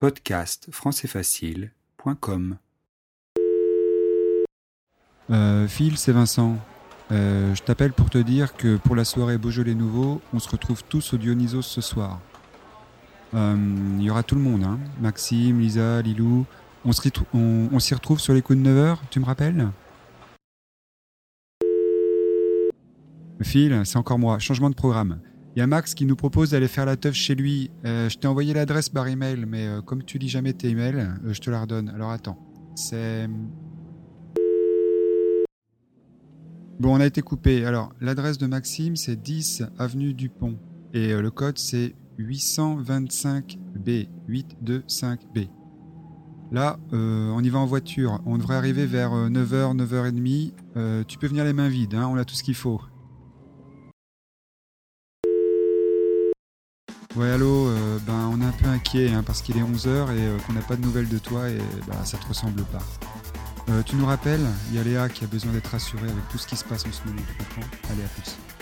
podcastfrancaisfacile.com. Phil, c'est Vincent. Je t'appelle pour te dire que pour la soirée Beaujolais Nouveau, on se retrouve tous au Dionysos ce soir. Il y aura tout le monde, hein. Maxime, Lisa, Lilou. On s'y retrouve sur les coups de 9h, tu me rappelles ? Phil, c'est encore moi. Changement de programme. Il y a Max qui nous propose d'aller faire la teuf chez lui. Je t'ai envoyé l'adresse par email, mais comme tu lis jamais tes emails, je te la redonne. Alors attends. C'est... Bon, on a été coupé. Alors, l'adresse de Maxime, c'est 10 avenue du Pont. Et le code, c'est 825B. 825B. Là, on y va en voiture. On devrait arriver vers 9h, 9h30. Tu peux venir les mains vides, hein, on a tout ce qu'il faut. Ouais, allô, on est un peu inquiet hein, parce qu'il est 11h et qu'on n'a pas de nouvelles de toi et ça te ressemble pas. Tu nous rappelles, il y a Léa qui a besoin d'être rassurée avec tout ce qui se passe en ce moment, tu comprends ? Allez, à plus.